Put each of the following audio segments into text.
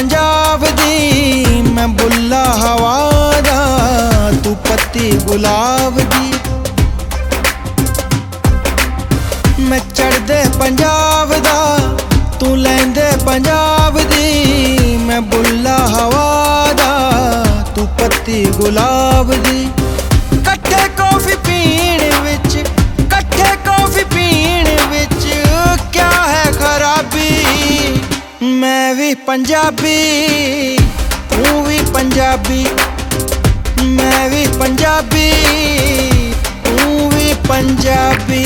पंजाब दी, मैं बुल्ला हवा दा, तू पत्ती गुलाब दी। मैं चढ़दे पंजाब दा, तू लैंदे पंजाब दी, मैं बुल्ला हवा दा, तू पत्ती गुलाब दी। कट्ठे कॉफी पीण विच, कट्ठे कॉफी पीण विच क्या है खराबी। मैं भी पंजाबी, तू भी पंजाबी, मैं भी पंजाबी, तू भी पंजाबी।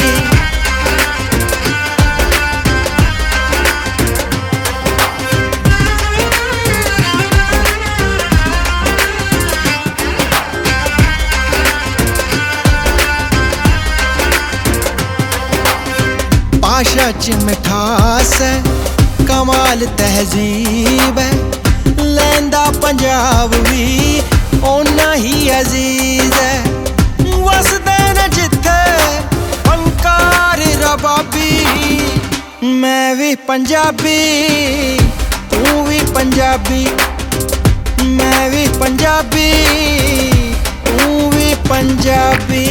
भाषा च मिठास है, कमाल तहजीब है, लैंदा पंजाब भी ओना ही अजीज है। वसदे न जिथे फनकार रबाबी। मैं भी पंजाबी, तू भी पंजाबी, मैं भी पंजाबी, तू भी पंजाबी।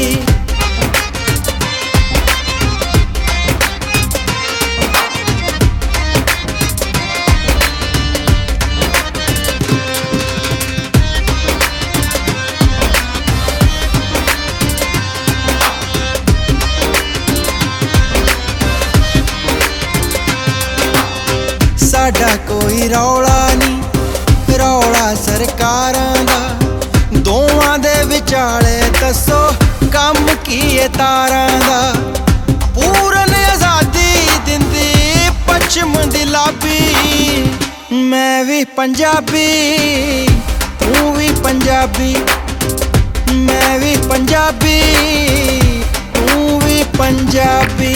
साडा कोई रौला नहीं, रौला सरकारां दा, दोवां दे विचाले दसो कम की है तारां दा। पूरन आज़ादी दिंदी पश्चिम दी लाबी। मैं भी पंजाबी, तू भी पंजाबी, मैं भी पंजाबी, तू भी पंजाबी।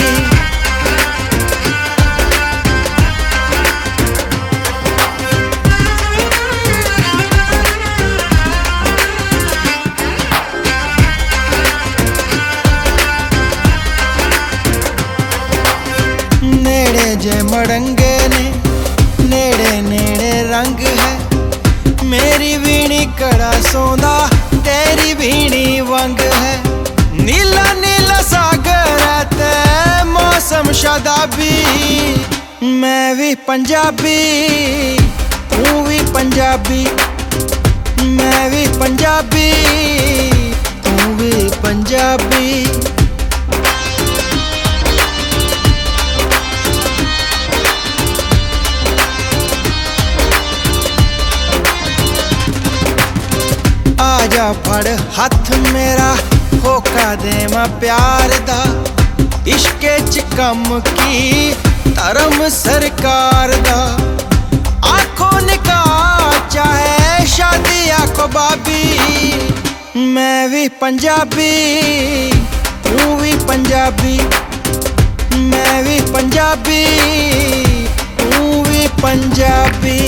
नेड़े जे मड़ंगे ने, नेड़े नेड़े रंग है, मेरी वीणी कड़ा सौंदा, तेरी वीणी वंग है। नीला नीला सागर है ते मौसम शदाबी। मैं भी पंजाबी, तू भी पंजाबी, मैं भी पंजाबी, तू भी पंजाबी। आजा फड़ हथ मेरा, होका दे मैं प्यार दा, इश्के च कम की धर्म सरकार दा। आखो निकाह चाहे शादी आखो बाबी। मैं भी पंजाबी, तू भी पंजाबी, मैं भी पंजाबी, तू भी पंजाबी।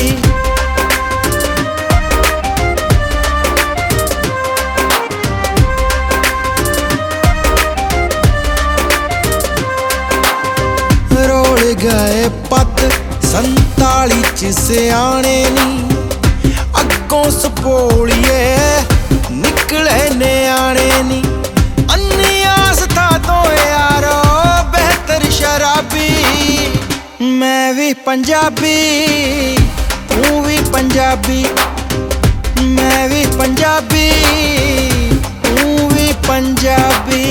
गए पत 47 च सियाने नी, अगों सपोलिए निकले न्याणे नी। अन्नी आस था तो यारो बेहतर शराबी। मैं भी पंजाबी, तू भी पंजाबी, मैं भी पंजाबी, तू भी पंजाबी।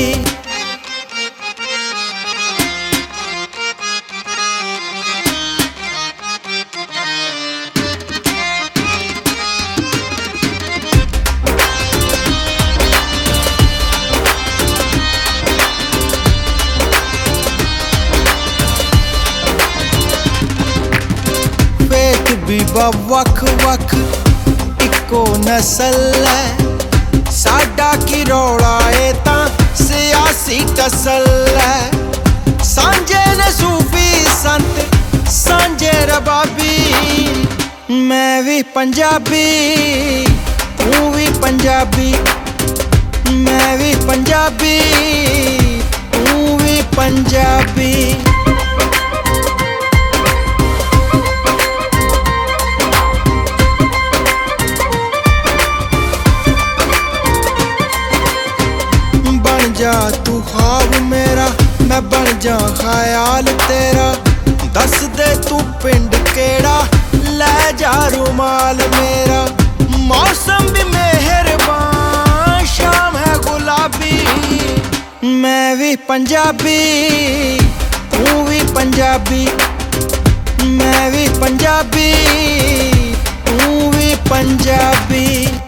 बीबा वख वख इको नस्ल है, साडा की रौला है तां सियासी टसल है। सांझे ने सूफी संत सांझे रबाबी। मैं भी पंजाबी, तू भी पंजाबी, मैं भी पंजाबी, तू भी पंजाबी। ਹਾਲ ਤੇਰਾ ਦੱਸ ਦੇ ਤੂੰ ਪਿੰਡ ਕਿਹੜਾ ਲੈ ਜਾ ਰੁਮਾਲ ਮੇਰਾ मौसम भी मेहरबान शाम है गुलाबी मैं भी पंजाबी तू भी पंजाबी मैं भी पंजाबी तू भी पंजाबी